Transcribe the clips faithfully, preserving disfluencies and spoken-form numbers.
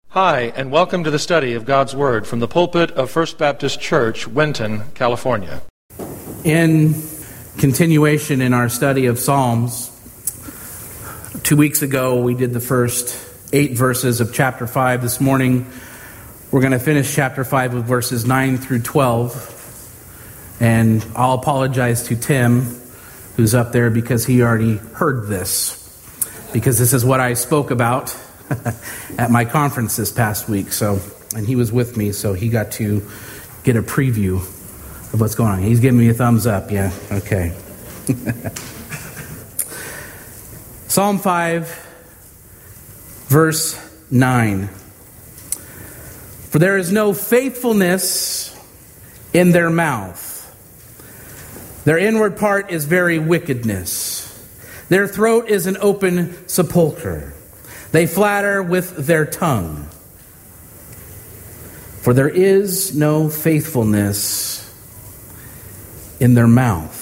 Hi, and welcome to the study of God's Word from the pulpit of First Baptist Church, Winton, California. In continuation in our study of Psalms, two weeks ago we did the first eight verses of chapter five. This morning we're going to finish chapter five with verses nine through twelve. And I'll apologize to Tim, who's up there, because he already heard this. Because this is what I spoke about at my conference this past week. So, and he was with me, so he got to get a preview of what's going on. He's giving me a thumbs up. Yeah, okay. Psalm five, verse nine. For there is no faithfulness in their mouth. Their inward part is very wickedness. Their throat is an open sepulchre. They flatter with their tongue. For there is no faithfulness in their mouth.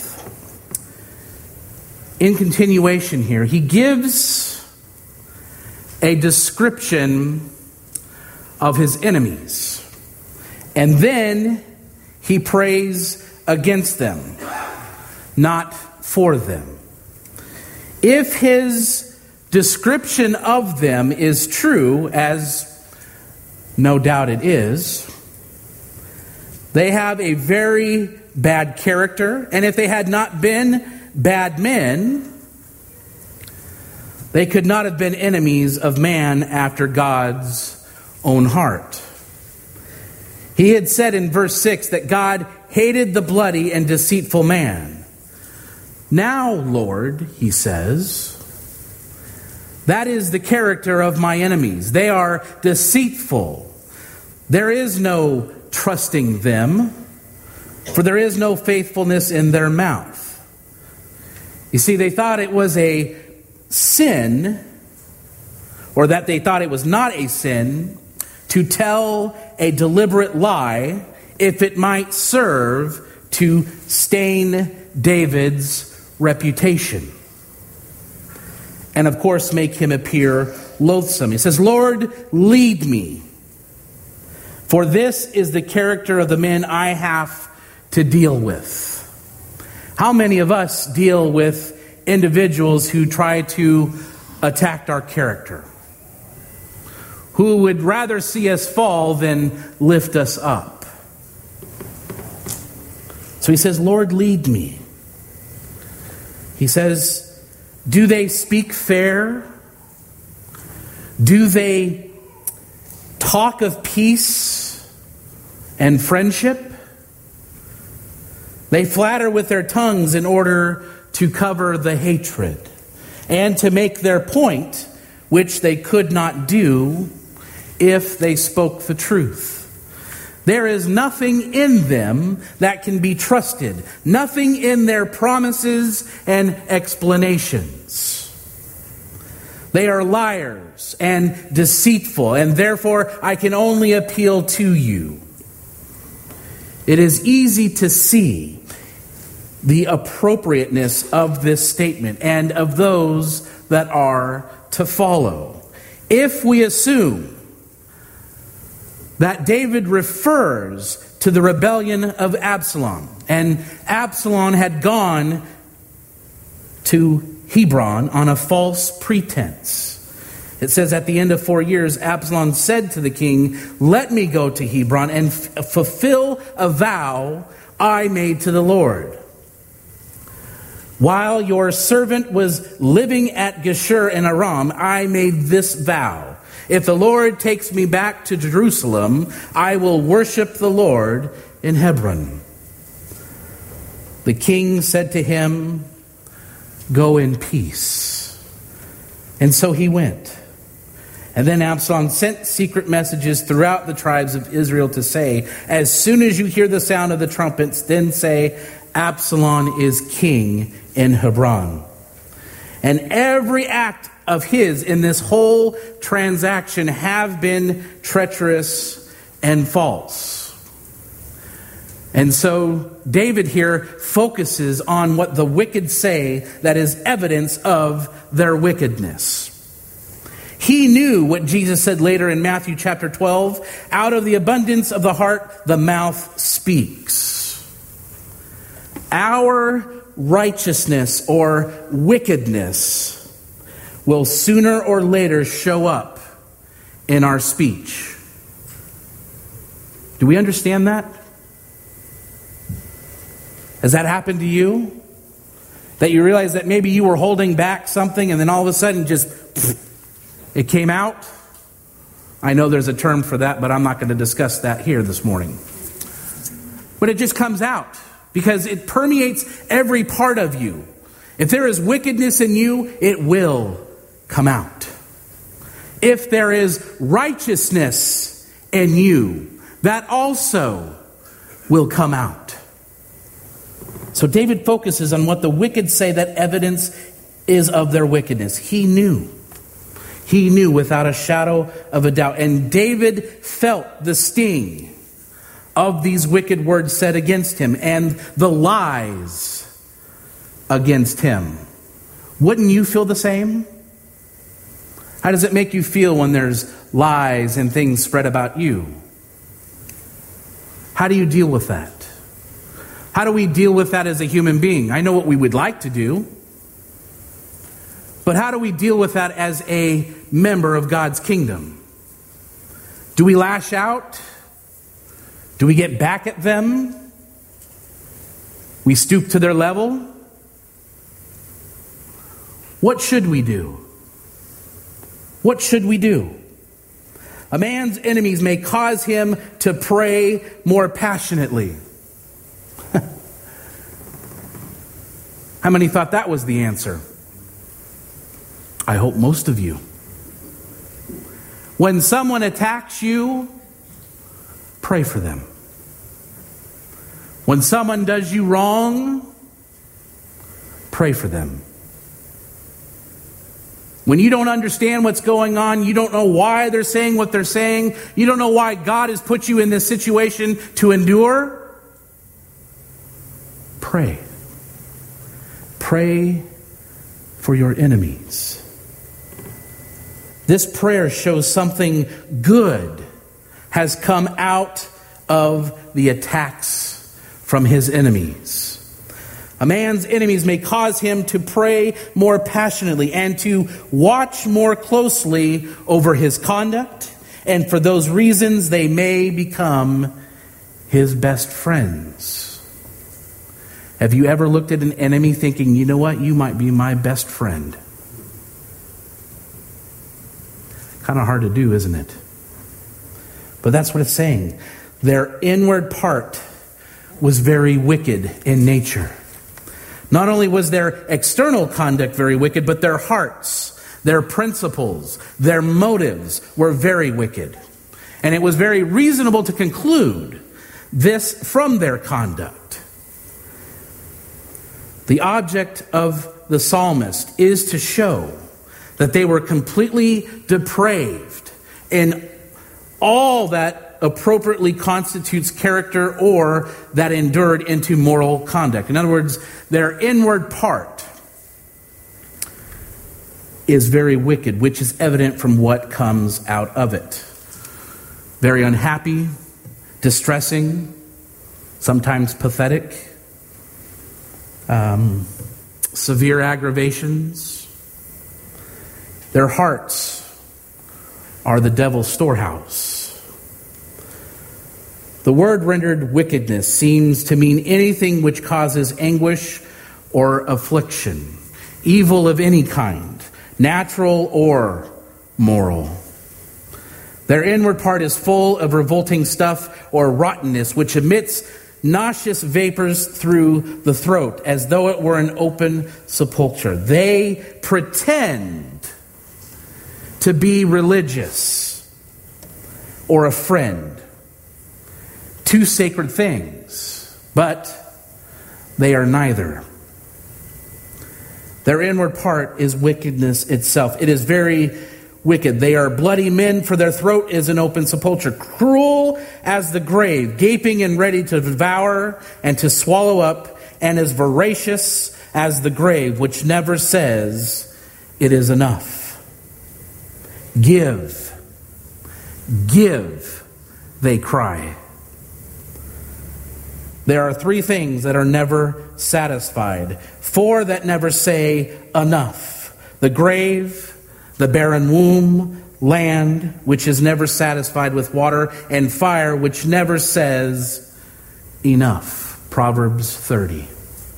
In continuation here, he gives a description of his enemies. And then he prays against them, not for them. If his description of them is true, as no doubt it is, they have a very bad character, and if they had not been bad men, they could not have been enemies of man after God's own heart. He had said in verse six that God hated the bloody and deceitful man. Now, Lord, he says, that is the character of my enemies. They are deceitful. There is no trusting them, for there is no faithfulness in their mouth. You see, they thought it was a sin, or that they thought it was not a sin, to tell a deliberate lie if it might serve to stain David's reputation. And of course make him appear loathsome. He says, Lord, lead me. For this is the character of the men I have to deal with. How many of us deal with individuals who try to attack our character? Who would rather see us fall than lift us up? So he says, Lord, lead me. He says, do they speak fair? Do they talk of peace and friendship? They flatter with their tongues in order to cover the hatred and to make their point, which they could not do if they spoke the truth. There is nothing in them that can be trusted. Nothing in their promises and explanations. They are liars and deceitful, and therefore I can only appeal to you. It is easy to see the appropriateness of this statement and of those that are to follow. If we assume that David refers to the rebellion of Absalom, and Absalom had gone to Hebron on a false pretense. It says at the end of four years, Absalom said to the king, let me go to Hebron and f- fulfill a vow I made to the Lord. While your servant was living at Geshur in Aram, I made this vow. If the Lord takes me back to Jerusalem, I will worship the Lord in Hebron. The king said to him, go in peace. And so he went. And then Absalom sent secret messages throughout the tribes of Israel to say, as soon as you hear the sound of the trumpets, then say, Absalom is king in Hebron. And every act of his in this whole transaction have been treacherous and false. And so David here focuses on what the wicked say that is evidence of their wickedness. He knew what Jesus said later in Matthew chapter twelve, out of the abundance of the heart, the mouth speaks. Our righteousness or wickedness will sooner or later show up in our speech. Do we understand that? Has that happened to you? That you realize that maybe you were holding back something and then all of a sudden just it came out? I know there's a term for that, but I'm not going to discuss that here this morning. But it just comes out because it permeates every part of you. If there is wickedness in you, it will come out. If there is righteousness in you, that also will come out. So David focuses on what the wicked say that evidence is of their wickedness. He knew. He knew without a shadow of a doubt. And David felt the sting of these wicked words said against him and the lies against him. Wouldn't you feel the same? How does it make you feel when there's lies and things spread about you? How do you deal with that? How do we deal with that as a human being? I know what we would like to do. But how do we deal with that as a member of God's kingdom? Do we lash out? Do we get back at them? We stoop to their level? What should we do? What should we do? A man's enemies may cause him to pray more passionately. How many thought that was the answer? I hope most of you. When someone attacks you, pray for them. When someone does you wrong, pray for them. When you don't understand what's going on, you don't know why they're saying what they're saying, you don't know why God has put you in this situation to endure, pray. Pray for your enemies. This prayer shows something good has come out of the attacks from his enemies. A man's enemies may cause him to pray more passionately and to watch more closely over his conduct, and for those reasons they may become his best friends. Have you ever looked at an enemy thinking, you know what, you might be my best friend? Kind of hard to do, isn't it? But that's what it's saying. Their inward part was very wicked in nature. Not only was their external conduct very wicked, but their hearts, their principles, their motives were very wicked. And it was very reasonable to conclude this from their conduct. The object of the psalmist is to show that they were completely depraved in all that appropriately constitutes character or that endured into moral conduct. In other words, their inward part is very wicked, which is evident from what comes out of it. Very unhappy, distressing, sometimes pathetic, um, severe aggravations. Their hearts are the devil's storehouse. The word rendered wickedness seems to mean anything which causes anguish or affliction, evil of any kind, natural or moral. Their inward part is full of revolting stuff or rottenness, which emits nauseous vapors through the throat, as though it were an open sepulchre. They pretend to be religious or a friend. Two sacred things, but they are neither. Their inward part is wickedness itself. It is very wicked. They are bloody men, for their throat is an open sepulchre, cruel as the grave, gaping and ready to devour and to swallow up, and as voracious as the grave, which never says it is enough. Give, give, they cry. There are three things that are never satisfied, four that never say enough: the grave, the barren womb, land, which is never satisfied with water, and fire, which never says enough. Proverbs thirty.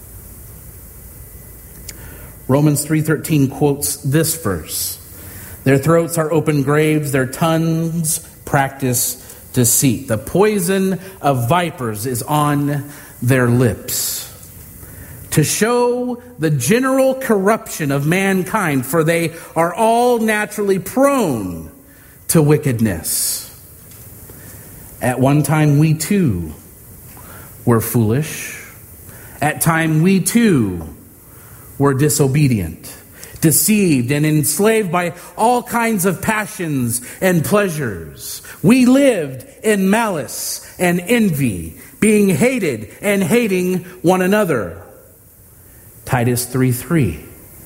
Romans three thirteen quotes this verse. Their throats are open graves, their tongues practice deceit. The poison of vipers is on their lips, to show the general corruption of mankind, for they are all naturally prone to wickedness. At one time we too were foolish. At time we too were disobedient, deceived and enslaved by all kinds of passions and pleasures. We lived in malice and envy, being hated and hating one another. Titus three three.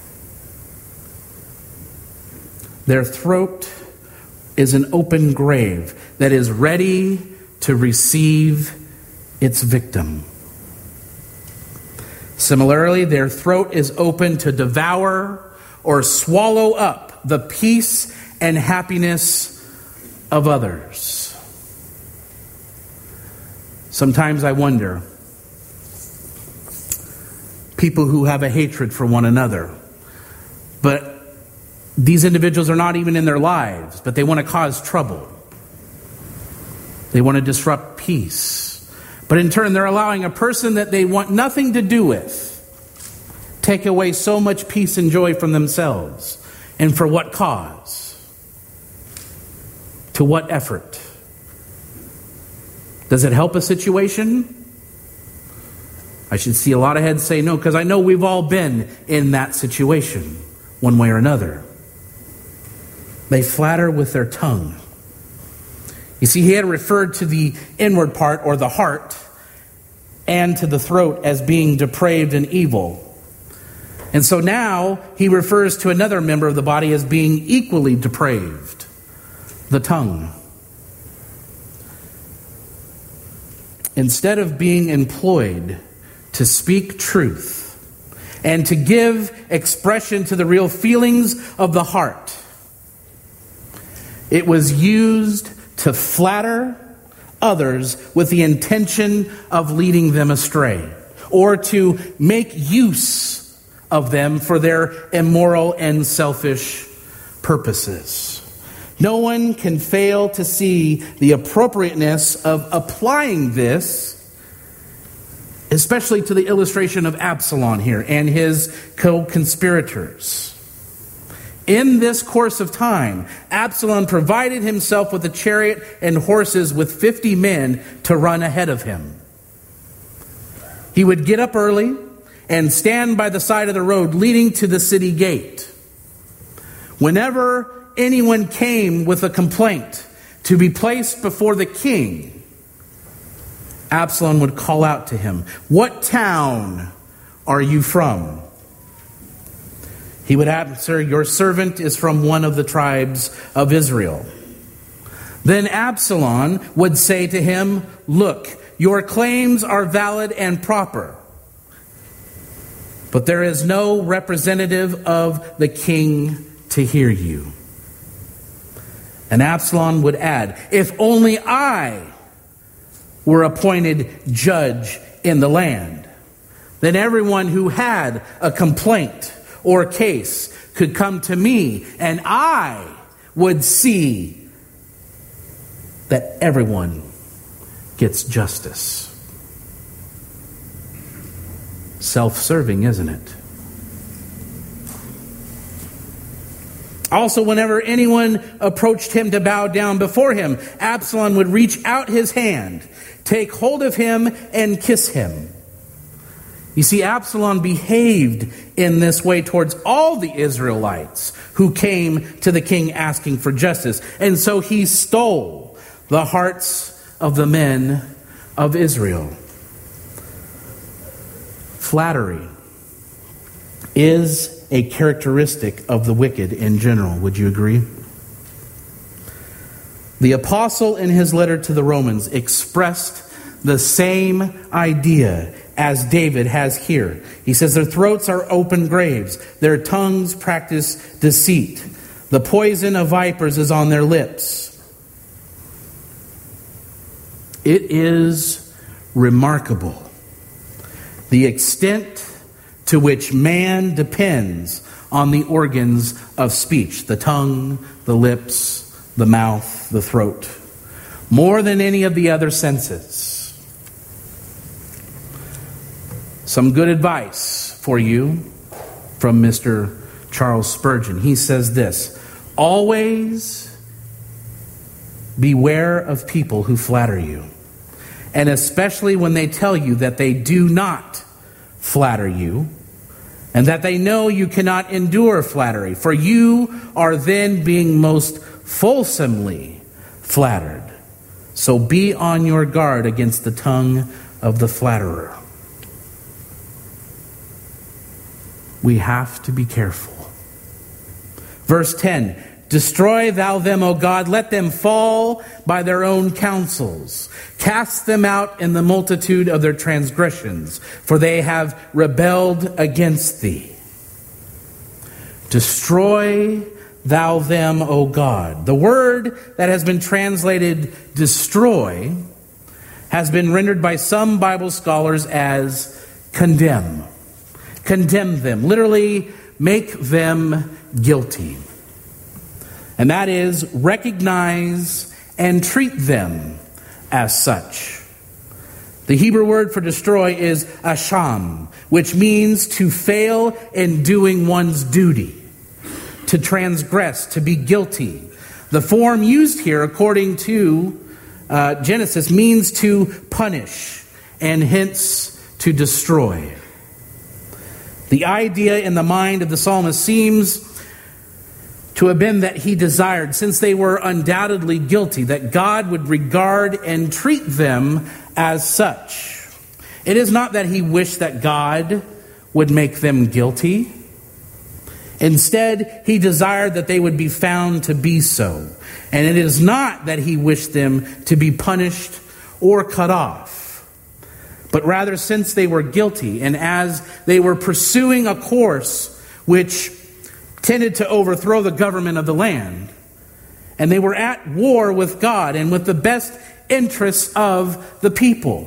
Their throat is an open grave that is ready to receive its victim. Similarly, their throat is open to devour or swallow up the peace and happiness of others. Sometimes I wonder, people who have a hatred for one another, but these individuals are not even in their lives, but they want to cause trouble. They want to disrupt peace. But in turn, they're allowing a person that they want nothing to do with take away so much peace and joy from themselves. And for what cause? To what effort? Does it help a situation? I should see a lot of heads say no, because I know we've all been in that situation, one way or another. They flatter with their tongue. You see, he had referred to the inward part, or the heart, and to the throat as being depraved and evil. And so now he refers to another member of the body as being equally depraved, the tongue. Instead of being employed to speak truth and to give expression to the real feelings of the heart, it was used to flatter others with the intention of leading them astray, or to make use of them for their immoral and selfish purposes. No one can fail to see the appropriateness of applying this, especially to the illustration of Absalom here and his co-conspirators. In this course of time, Absalom provided himself with a chariot and horses with fifty men to run ahead of him. He would get up early and stand by the side of the road leading to the city gate. Whenever anyone came with a complaint to be placed before the king, Absalom would call out to him, "What town are you from?" He would answer, "Your servant is from one of the tribes of Israel." Then Absalom would say to him, "Look, your claims are valid and proper, but there is no representative of the king to hear you." And Absalom would add, "If only I were appointed judge in the land, then everyone who had a complaint or case could come to me, and I would see that everyone gets justice." Self-serving, isn't it? Also, whenever anyone approached him to bow down before him, Absalom would reach out his hand, take hold of him, and kiss him. You see, Absalom behaved in this way towards all the Israelites who came to the king asking for justice. And so he stole the hearts of the men of Israel. Flattery is a characteristic of the wicked in general. Would you agree? The apostle in his letter to the Romans expressed the same idea as David has here. He says their throats are open graves. Their tongues practice deceit. The poison of vipers is on their lips. It is remarkable the extent to which man depends on the organs of speech, the tongue, the lips, the mouth, the throat, more than any of the other senses. Some good advice for you from Mister Charles Spurgeon. He says this: always beware of people who flatter you, and especially when they tell you that they do not flatter you, and that they know you cannot endure flattery, for you are then being most fulsomely flattered. So be on your guard against the tongue of the flatterer. We have to be careful. Verse ten, destroy thou them, O God, let them fall by their own counsels. Cast them out in the multitude of their transgressions, for they have rebelled against thee. Destroy thou them, O God. The word that has been translated destroy has been rendered by some Bible scholars as condemn. Condemn them. Literally, make them guilty. And that is, recognize and treat them as such. The Hebrew word for destroy is asham, which means to fail in doing one's duty, to transgress, to be guilty. The form used here, according to uh, Genesis, means to punish and hence to destroy. The idea in the mind of the psalmist seems to have been that he desired, since they were undoubtedly guilty, that God would regard and treat them as such. It is not that he wished that God would make them guilty. Instead, he desired that they would be found to be so. And it is not that he wished them to be punished or cut off. But rather, since they were guilty, and as they were pursuing a course which tended to overthrow the government of the land, and they were at war with God and with the best interests of the people.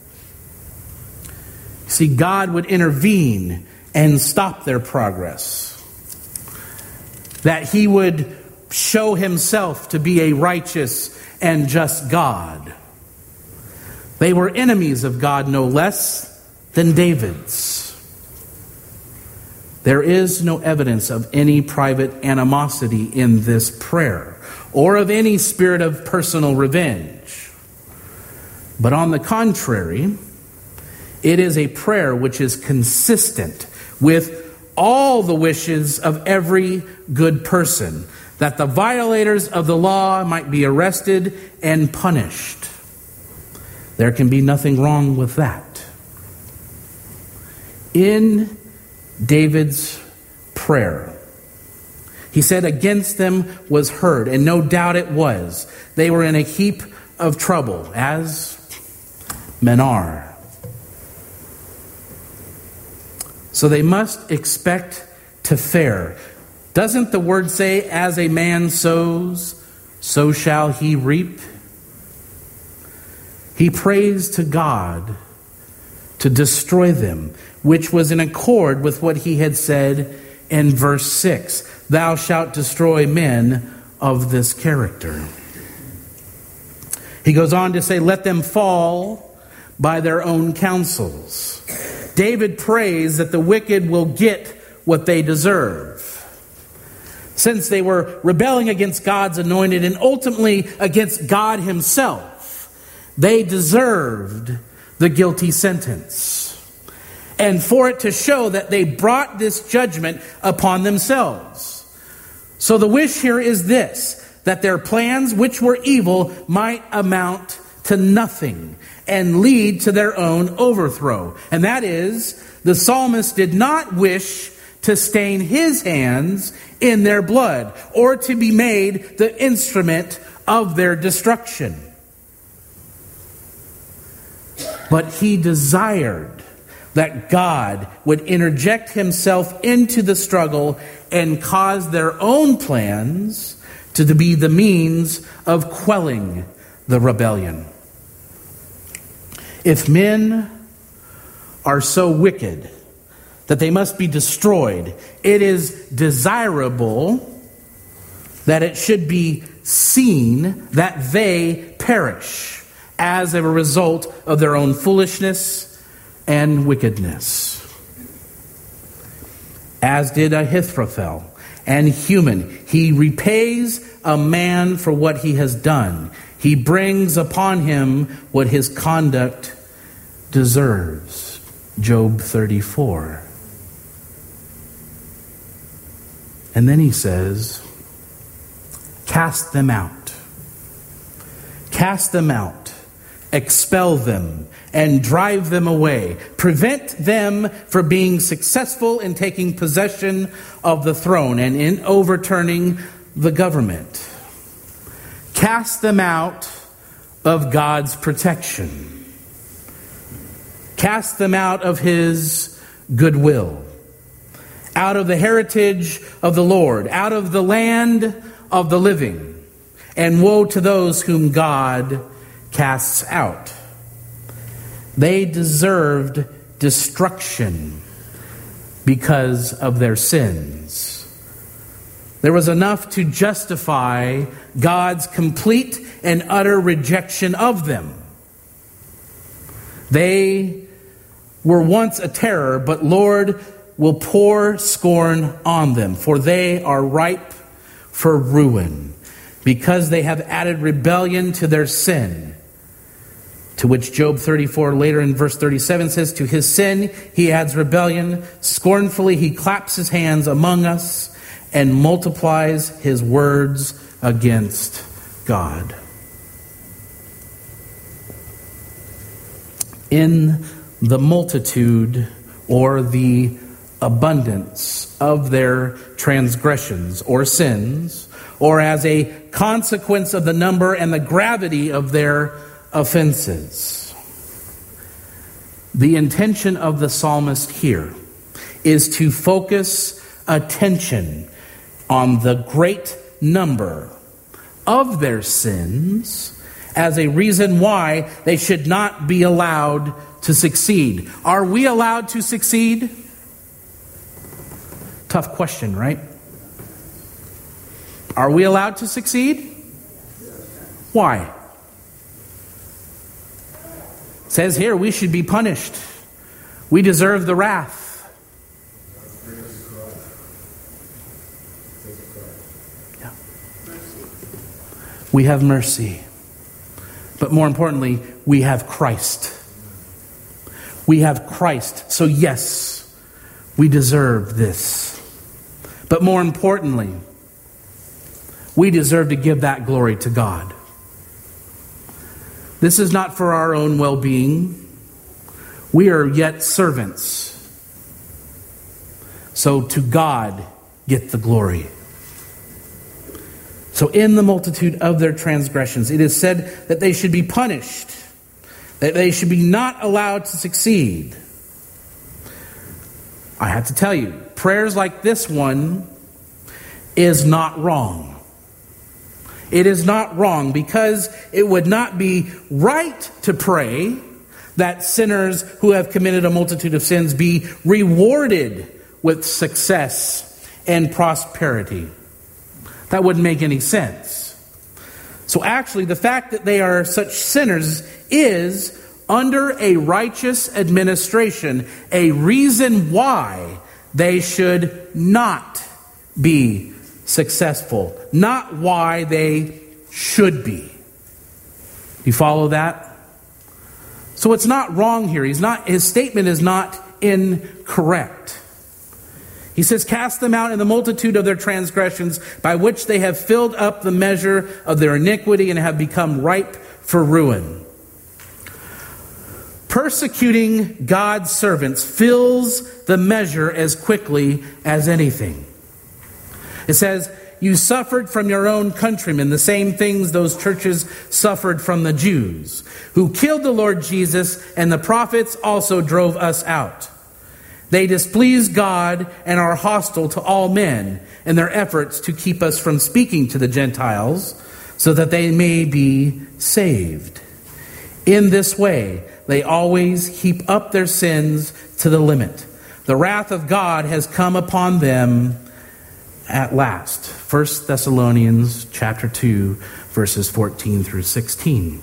See, God would intervene and stop their progress. That he would show himself to be a righteous and just God. They were enemies of God no less than David's. There is no evidence of any private animosity in this prayer, or of any spirit of personal revenge. But on the contrary, it is a prayer which is consistent with all the wishes of every good person, that the violators of the law might be arrested and punished. There can be nothing wrong with that. In David's prayer, he said, against them was heard, and no doubt it was. They were in a heap of trouble, as men are. So they must expect to fare. Doesn't the word say, as a man sows, so shall he reap? He prays to God to destroy them, which was in accord with what he had said in verse six. Thou shalt destroy men of this character. He goes on to say, let them fall by their own counsels. David prays that the wicked will get what they deserve. Since they were rebelling against God's anointed and ultimately against God himself, they deserved the guilty sentence. And for it to show that they brought this judgment upon themselves. So the wish here is this, that their plans, which were evil, might amount to nothing and lead to their own overthrow. And that is, the psalmist did not wish to stain his hands in their blood, or to be made the instrument of their destruction. But he desired that God would interject himself into the struggle and cause their own plans to be the means of quelling the rebellion. If men are so wicked that they must be destroyed, it is desirable that it should be seen that they perish as a result of their own foolishness and wickedness. As did Ahithophel and Human, he repays a man for what he has done. He brings upon him what his conduct deserves. Job thirty-four. And then he says, cast them out. Cast them out. Expel them and drive them away. Prevent them from being successful in taking possession of the throne and in overturning the government. Cast them out of God's protection. Cast them out of his goodwill. Out of the heritage of the Lord. Out of the land of the living. And woe to those whom God casts out. They deserved destruction because of their sins. There was enough to justify God's complete and utter rejection of them. They were once a terror, but Lord will pour scorn on them, for they are ripe for ruin, because they have added rebellion to their sin. To which Job thirty-four later in verse thirty-seven says, to his sin he adds rebellion. Scornfully he claps his hands among us and multiplies his words against God. In the multitude or the abundance of their transgressions or sins, or as a consequence of the number and the gravity of their offenses. The intention of the psalmist here is to focus attention on the great number of their sins as a reason why they should not be allowed to succeed. Are we allowed to succeed? Tough question, right? Are we allowed to succeed? Why? It says here we should be punished. We deserve the wrath. Yeah. We have mercy. But more importantly, we have Christ. We have Christ. So yes, we deserve this. But more importantly, we deserve to give that glory to God. This is not for our own well-being. We are yet servants. So to God get the glory. So in the multitude of their transgressions, it is said that they should be punished, that they should be not allowed to succeed. I have to tell you, prayers like this one is not wrong. It is not wrong because it would not be right to pray that sinners who have committed a multitude of sins be rewarded with success and prosperity. That wouldn't make any sense. So actually, the fact that they are such sinners is, under a righteous administration, a reason why they should not be successful, not why they should be. You follow that? So it's not wrong here. He's not, his statement is not incorrect. He says, cast them out in the multitude of their transgressions, by which they have filled up the measure of their iniquity and have become ripe for ruin. Persecuting God's servants fills the measure as quickly as anything. It says, you suffered from your own countrymen the same things those churches suffered from the Jews, who killed the Lord Jesus, and the prophets also drove us out. They displease God and are hostile to all men in their efforts to keep us from speaking to the Gentiles, so that they may be saved. In this way, they always heap up their sins to the limit. The wrath of God has come upon them at last. First Thessalonians chapter two, verses fourteen through sixteen.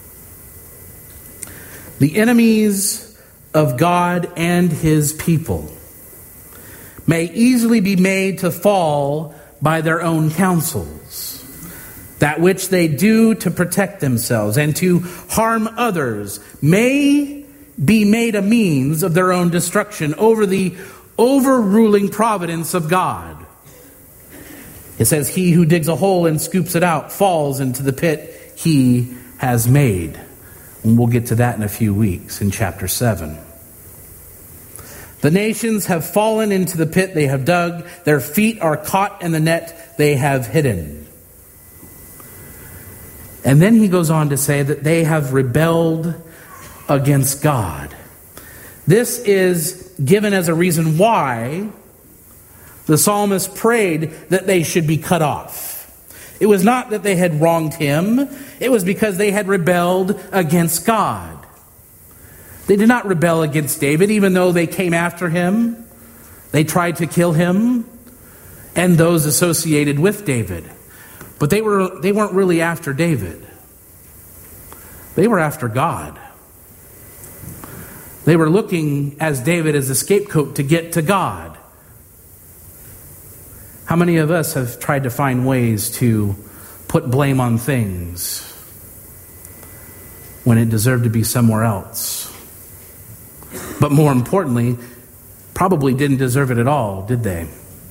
The enemies of God and his people may easily be made to fall by their own counsels. That which they do to protect themselves and to harm others may be made a means of their own destruction over the overruling providence of God. It says, he who digs a hole and scoops it out falls into the pit he has made. And we'll get to that in a few weeks in chapter seven. The nations have fallen into the pit they have dug. Their feet are caught in the net they have hidden. And then he goes on to say that they have rebelled against God. This is given as a reason why the psalmist prayed that they should be cut off. It was not that they had wronged him. It was because they had rebelled against God. They did not rebel against David, even though they came after him. They tried to kill him and those associated with David. But they were they weren't really after David. They were after God. They were looking as David as a scapegoat to get to God. How many of us have tried to find ways to put blame on things when it deserved to be somewhere else? But more importantly, probably didn't deserve it at all, did they?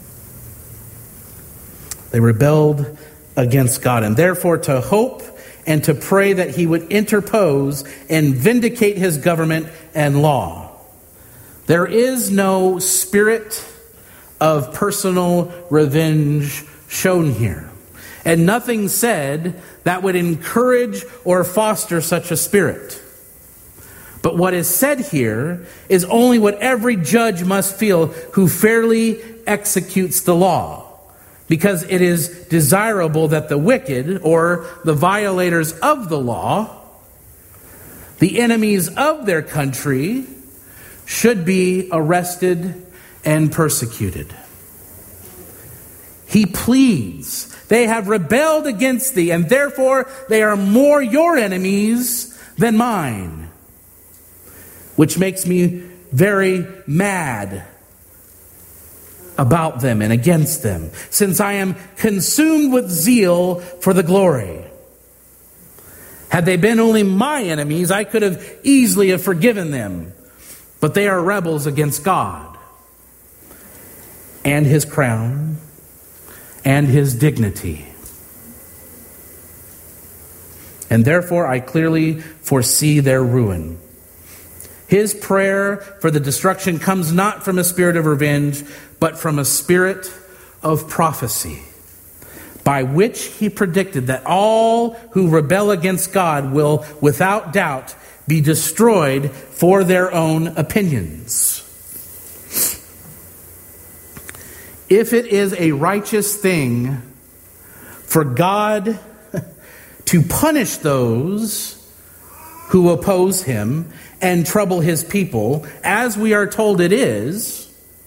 They rebelled against God, and therefore to hope and to pray that he would interpose and vindicate his government and law. There is no spirit of personal revenge shown here, and nothing said that would encourage or foster such a spirit. But what is said here is only what every judge must feel who fairly executes the law, because it is desirable that the wicked, or the violators of the law, the enemies of their country, should be arrested and persecuted. He pleads, they have rebelled against thee, and therefore they are more your enemies than mine. Which makes me very mad about them and against them, since I am consumed with zeal for the glory. Had they been only my enemies, I could have easily have forgiven them. But they are rebels against God and his crown and his dignity. And therefore I clearly foresee their ruin. His prayer for the destruction comes not from a spirit of revenge, but from a spirit of prophecy, by which he predicted that all who rebel against God will, without doubt, be destroyed for their own opinions. If it is a righteous thing for God to punish those who oppose him and trouble his people, as we are told it is,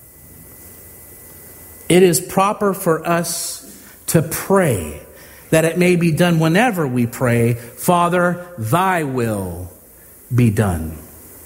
it is proper for us to pray that it may be done whenever we pray, Father, thy will be done.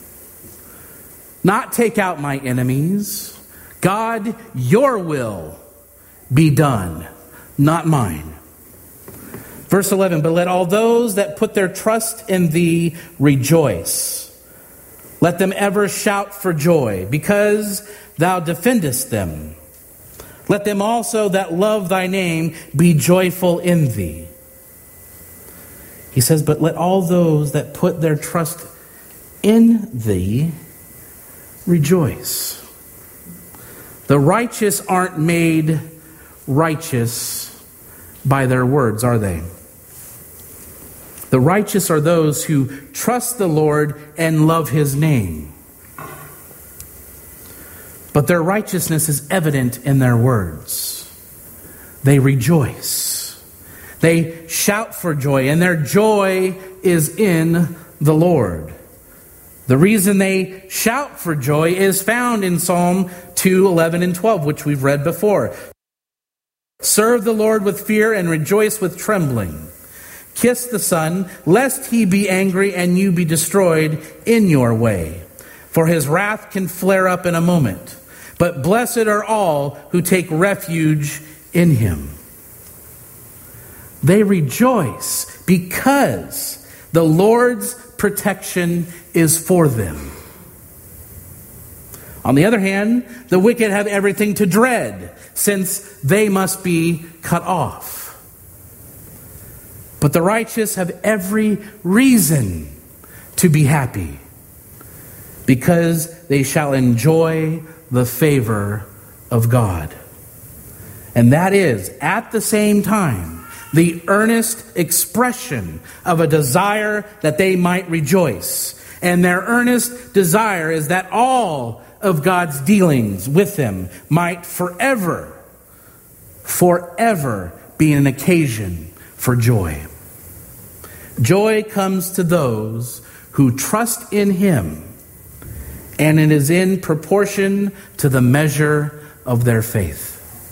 Not take out my enemies. God, your will be done, not mine. Verse eleven, but let all those that put their trust in thee rejoice. Let them ever shout for joy, because thou defendest them. Let them also that love thy name be joyful in thee. He says, but let all those that put their trust in thee rejoice. The righteous aren't made righteous by their words, are they? The righteous are those who trust the Lord and love his name. But their righteousness is evident in their words. They rejoice. They shout for joy, and their joy is in the Lord. The reason they shout for joy is found in Psalm two, eleven, and twelve, which we've read before. Serve the Lord with fear and rejoice with trembling. Kiss the Son, lest he be angry and you be destroyed in your way. For his wrath can flare up in a moment. But blessed are all who take refuge in him. They rejoice because the Lord's protection is for them. On the other hand, the wicked have everything to dread, since they must be cut off. But the righteous have every reason to be happy, because they shall enjoy the favor of God. And that is, at the same time, the earnest expression of a desire that they might rejoice. And their earnest desire is that all of God's dealings with them might forever, forever be an occasion for joy. Joy comes to those who trust in him, and it is in proportion to the measure of their faith.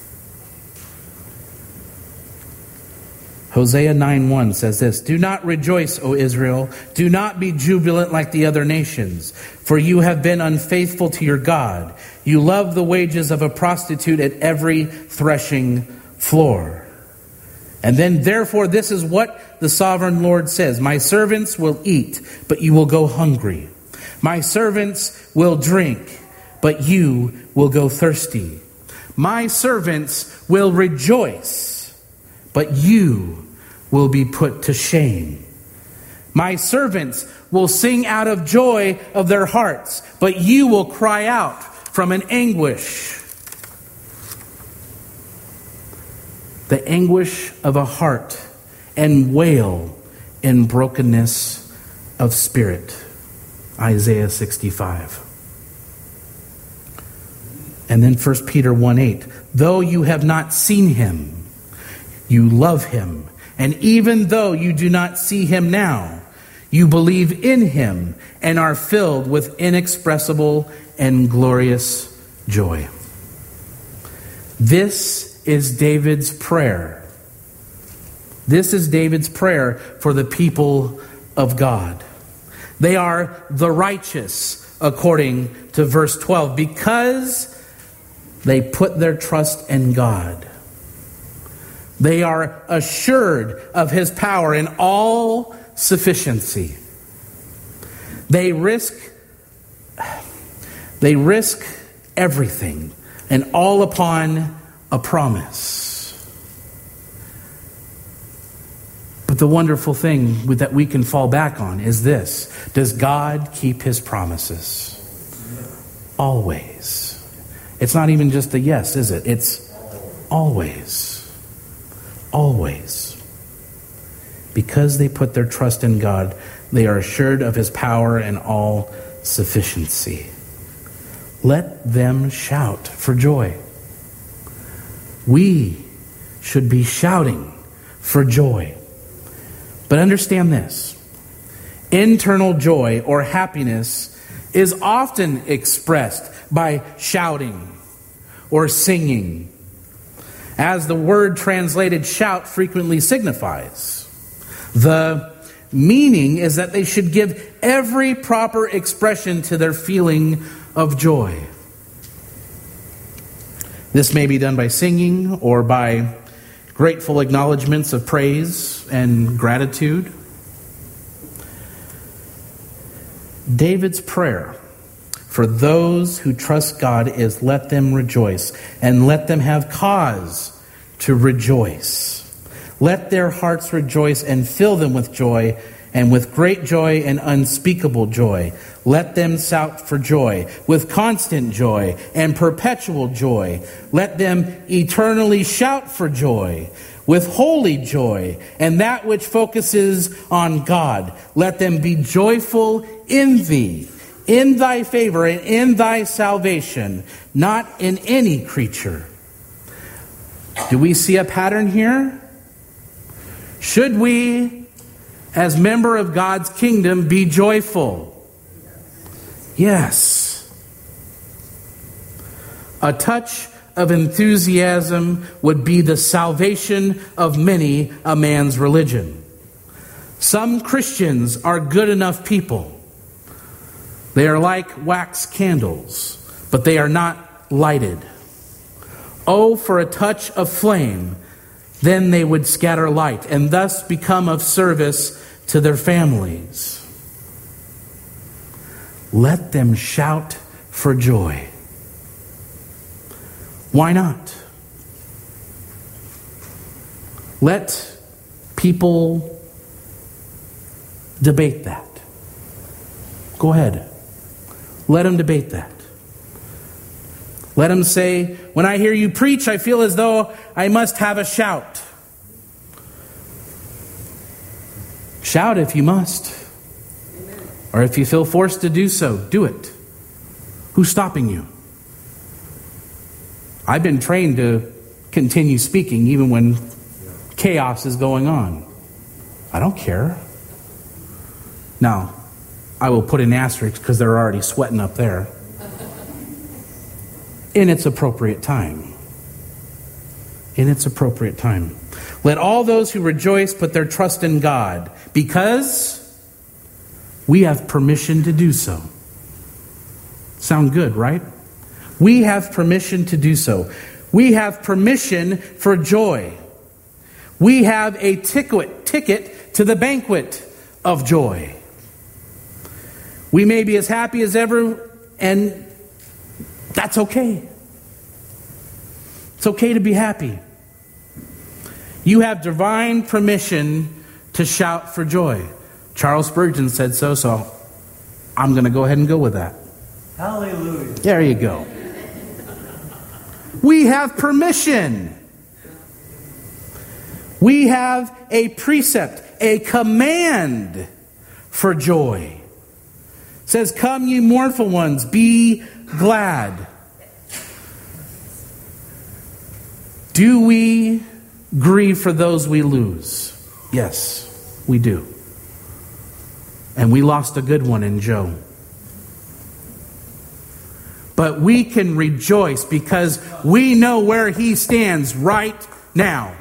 Hosea nine one says this, "Do not rejoice, O Israel. Do not be jubilant like the other nations, for you have been unfaithful to your God. You love the wages of a prostitute at every threshing floor." And then, therefore, this is what the sovereign Lord says, "My servants will eat, but you will go hungry. My servants will drink, but you will go thirsty. My servants will rejoice, but you will be put to shame. My servants will sing out of joy of their hearts, but you will cry out from an anguish." The anguish of a heart, and wail in brokenness of spirit. Isaiah sixty-five. And then First Peter one eight. "Though you have not seen him, you love him. And even though you do not see him now, you believe in him and are filled with inexpressible and glorious joy." This is David's prayer. This is David's prayer for the people of God. They are the righteous, according to verse twelve, because they put their trust in God. They are assured of his power in all sufficiency. They risk, they risk everything, and all upon a promise. But the wonderful thing that we can fall back on is this: does God keep his promises? Always. It's not even just a yes, is it? It's always. Always. Because they put their trust in God, they are assured of his power and all sufficiency. Let them shout for joy. We should be shouting for joy. But understand this: internal joy or happiness is often expressed by shouting or singing, as the word translated shout frequently signifies. The meaning is that they should give every proper expression to their feeling of joy. This may be done by singing or by grateful acknowledgments of praise and gratitude. David's prayer for those who trust God is, "Let them rejoice, and let them have cause to rejoice. Let their hearts rejoice and fill them with joy, And with great joy and unspeakable joy, let them shout for joy. With constant joy and perpetual joy, let them eternally shout for joy. With holy joy and that which focuses on God, let them be joyful in thee, in thy favor and in thy salvation, not in any creature. Do we see a pattern here? Should we, as member of God's kingdom, be joyful? Yes. A touch of enthusiasm would be the salvation of many a man's religion. Some Christians are good enough people. They are like wax candles, but they are not lighted. Oh, for a touch of flame, then they would scatter light and thus become of service to their families. Let them shout for joy. Why not? Let people debate that. Go ahead. Let them debate that. Let them say, when I hear you preach, I feel as though I must have a shout. Shout if you must. Or if you feel forced to do so, do it. Who's stopping you? I've been trained to continue speaking even when chaos is going on. I don't care. Now, I will put an asterisk because they're already sweating up there. In its appropriate time. In its appropriate time. Let all those who rejoice put their trust in God, because we have permission to do so. Sound good, right? We have permission to do so. We have permission for joy. We have a ticket, ticket to the banquet of joy. We may be as happy as ever, and that's okay. It's okay to be happy. You have divine permission to shout for joy. Charles Spurgeon said so, so I'm going to go ahead and go with that. Hallelujah. There you go. We have permission. We have a precept, a command for joy. It says, come ye mournful ones, be glad. Do we grieve for those we lose? Yes, we do. And we lost a good one in Joe. But we can rejoice because we know where he stands right now.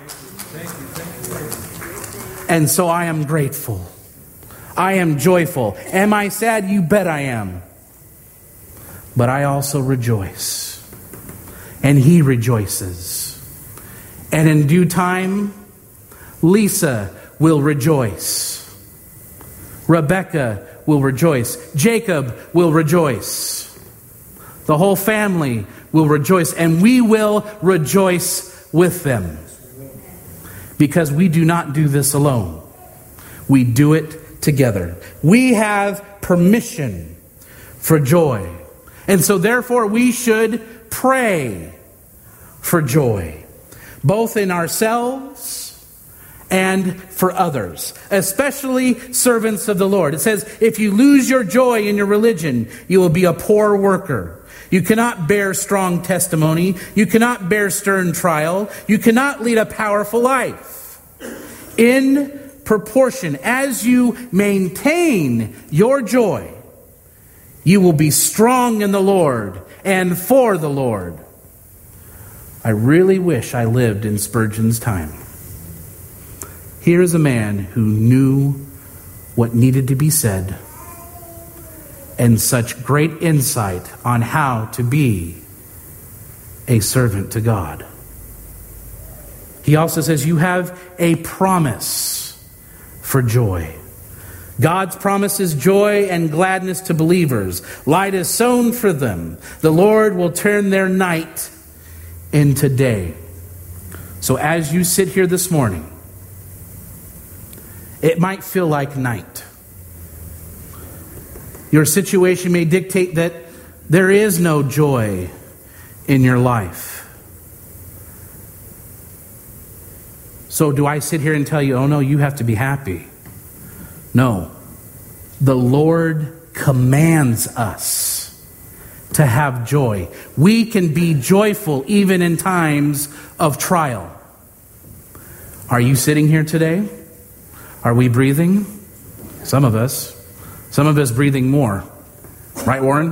And so I am grateful. I am joyful. Am I sad? You bet I am. But I also rejoice. And he rejoices. And in due time, Lisa will rejoice. Rebecca will rejoice. Jacob will rejoice. The whole family will rejoice. And we will rejoice with them. Because we do not do this alone. We do it together. We have permission for joy. And so therefore we should pray for joy. Both in ourselves and for others, especially servants of the Lord. It says, if you lose your joy in your religion, you will be a poor worker. You cannot bear strong testimony. You cannot bear stern trial. You cannot lead a powerful life. In proportion, as you maintain your joy, you will be strong in the Lord and for the Lord. I really wish I lived in Spurgeon's time. Here is a man who knew what needed to be said and such great insight on how to be a servant to God. He also says you have a promise for joy. God's promise is joy and gladness to believers. Light is sown for them. The Lord will turn their night into day. So as you sit here this morning It might feel like night. Your situation may dictate that there is no joy in your life. So do I sit here and tell you, oh no, you have to be happy? No. The Lord commands us to have joy. We can be joyful even in times of trial. Are you sitting here today? Are we breathing? Some of us. Some of us breathing more. Right, Warren?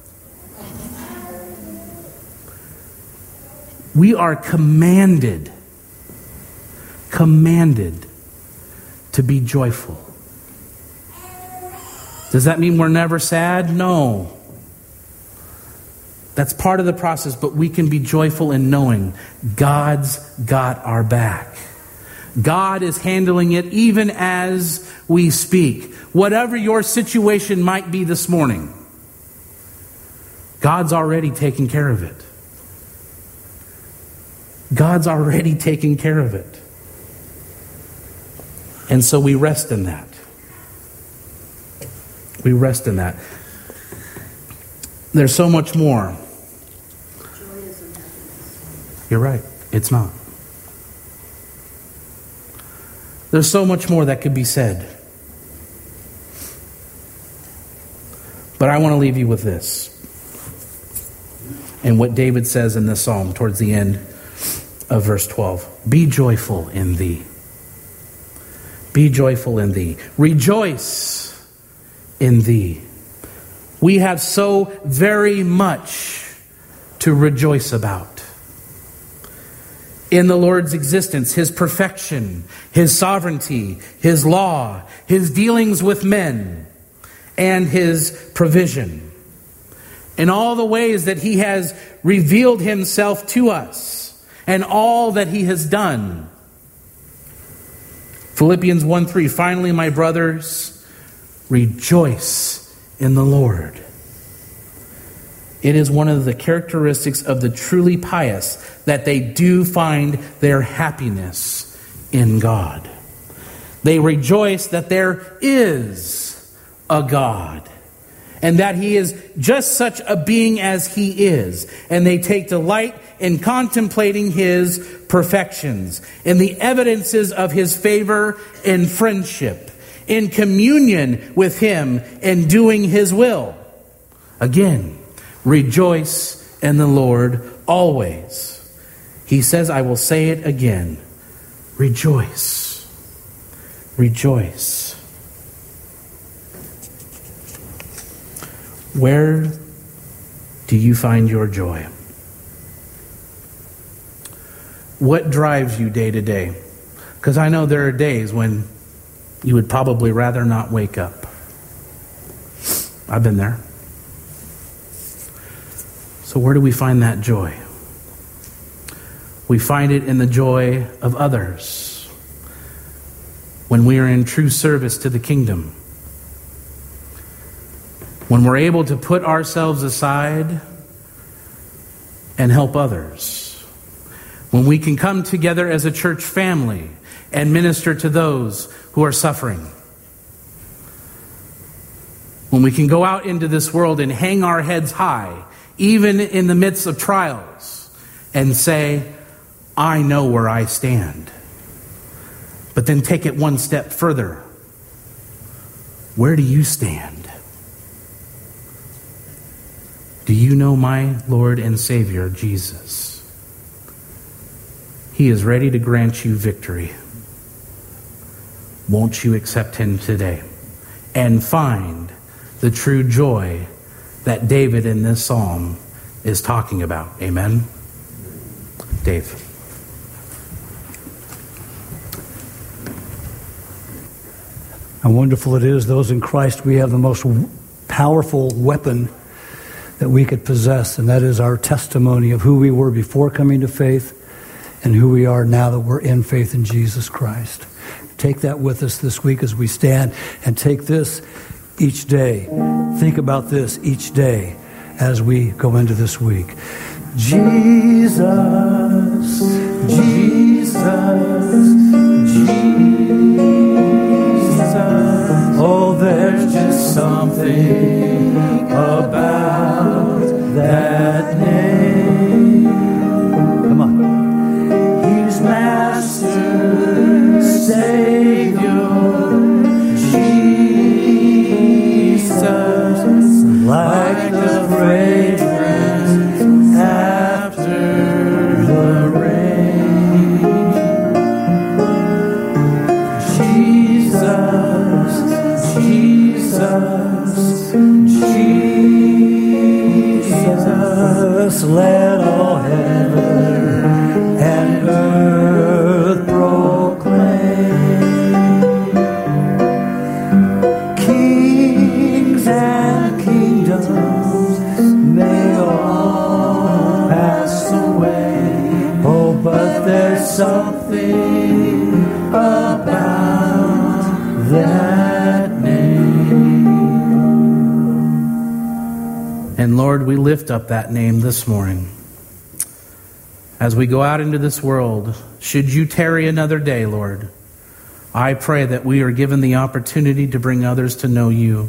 We are commanded, commanded to be joyful. Does that mean we're never sad? No. That's part of the process, but we can be joyful in knowing God's got our back. God is handling it even as we speak. Whatever your situation might be this morning, God's already taken care of it. God's already taken care of it. And so we rest in that. We rest in that. There's so much more. You're right. It's not. There's so much more that could be said. But I want to leave you with this. And what David says in this psalm towards the end of verse twelve. Be joyful in thee. Be joyful in thee. Rejoice in thee. We have so very much to rejoice about. In the Lord's existence, His perfection, His sovereignty, His law, His dealings with men, and His provision. In all the ways that He has revealed Himself to us, and all that He has done. Philippians one three, finally, my brothers, rejoice in the Lord. It is one of the characteristics of the truly pious that they do find their happiness in God. They rejoice that there is a God and that He is just such a being as He is. And they take delight in contemplating His perfections, in the evidences of His favor and friendship, in communion with Him and doing His will. Again, rejoice in the Lord always. He says, I will say it again. Rejoice. Rejoice. Where do you find your joy? What drives you day to day? Because I know there are days when you would probably rather not wake up. I've been there. So where do we find that joy? We find it in the joy of others. When we are in true service to the kingdom. When we're able to put ourselves aside and help others. When we can come together as a church family and minister to those who are suffering. When we can go out into this world and hang our heads high, even in the midst of trials, and say, I know where I stand. But then take it one step further. Where do you stand? Do you know my Lord and Savior, Jesus? He is ready to grant you victory. Won't you accept Him today and find the true joy that David in this psalm is talking about? Amen? Dave. How wonderful it is, those in Christ, we have the most powerful weapon that we could possess, and that is our testimony of who we were before coming to faith and who we are now that we're in faith in Jesus Christ. Take that with us this week as we stand, and take this each day. Think about this each day as we go into this week. Jesus, Jesus, Jesus. something about that name. Come on. He's Master, Savior, Jesus, like the fragrance after the rain. Jesus, Jesus, Jesus, let all heaven and earth proclaim. Kings and kingdoms may all pass away. Oh, but there's something about that name. And Lord, we lift up that name this morning. As we go out into this world, should you tarry another day, Lord, I pray that we are given the opportunity to bring others to know you.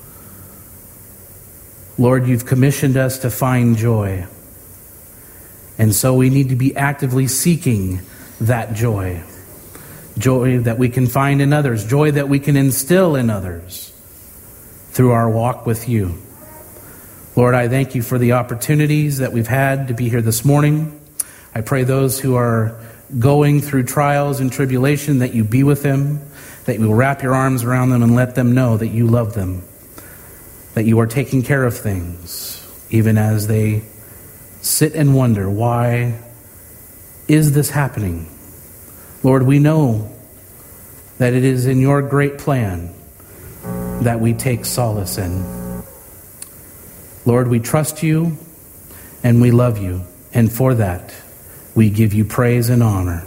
Lord, you've commissioned us to find joy. And so we need to be actively seeking that joy. Joy that we can find in others. Joy that we can instill in others through our walk with you. Lord, I thank you for the opportunities that we've had to be here this morning. I pray those who are going through trials and tribulation, that you be with them, that you will wrap your arms around them and let them know that you love them, that you are taking care of things, even as they sit and wonder, why is this happening? Lord, we know that it is in your great plan that we take solace in. Lord, we trust you and we love you, and for that, we give you praise and honor.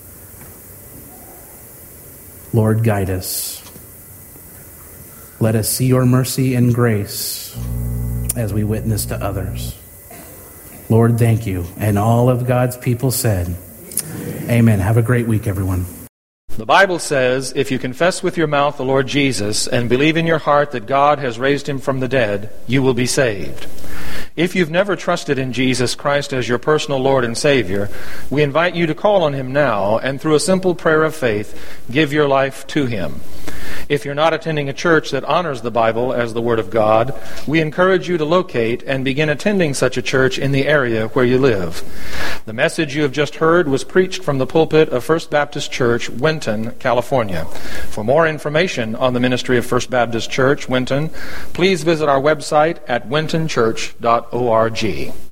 Lord, guide us. Let us see your mercy and grace as we witness to others. Lord, thank you. And all of God's people said, amen. Have a great week, everyone. The Bible says, if you confess with your mouth the Lord Jesus and believe in your heart that God has raised him from the dead, you will be saved. If you've never trusted in Jesus Christ as your personal Lord and Savior, we invite you to call on him now and through a simple prayer of faith, give your life to him. If you're not attending a church that honors the Bible as the Word of God, we encourage you to locate and begin attending such a church in the area where you live. The message you have just heard was preached from the pulpit of First Baptist Church, Winton, California. For more information on the ministry of First Baptist Church, Winton, please visit our website at winton church dot org.